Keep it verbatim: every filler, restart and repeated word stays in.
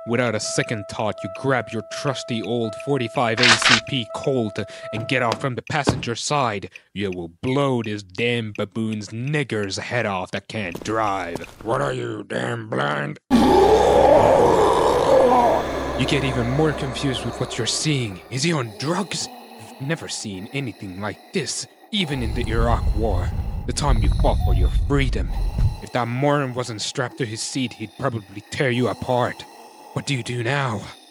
Without a second thought, you grab your trusty old forty-five A C P Colt and get off from the passenger side. You will blow this damn baboon's nigger's head off that can't drive. What are you, damn blind? You get even more confused with what you're seeing. Is he on drugs? You've never seen anything like this, even in the Iraq War, the time you fought for your freedom. If that moron wasn't strapped to his seat, he'd probably tear you apart. What do you do now?